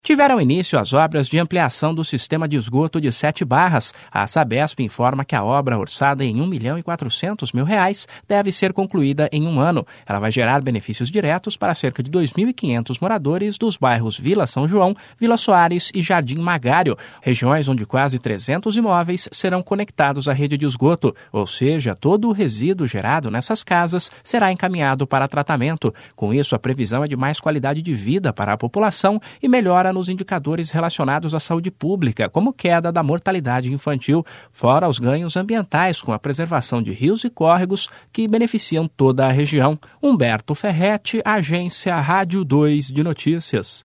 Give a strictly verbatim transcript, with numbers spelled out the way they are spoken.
Tiveram início as obras de ampliação do sistema de esgoto de Sete Barras. A Sabesp informa que a obra, orçada em um milhão e quatrocentos mil reais, deve ser concluída em um ano. Ela vai gerar benefícios diretos para cerca de dois mil e quinhentos moradores dos bairros Vila São João, Vila Soares e Jardim Magário, regiões onde quase trezentos imóveis serão conectados à rede de esgoto, ou seja, todo o resíduo gerado nessas casas será encaminhado para tratamento. Com isso, a previsão é de mais qualidade de vida para a população e melhora nos indicadores relacionados à saúde pública, como queda da mortalidade infantil, fora os ganhos ambientais com a preservação de rios e córregos que beneficiam toda a região. Humberto Ferretti, Agência Rádio dois de Notícias.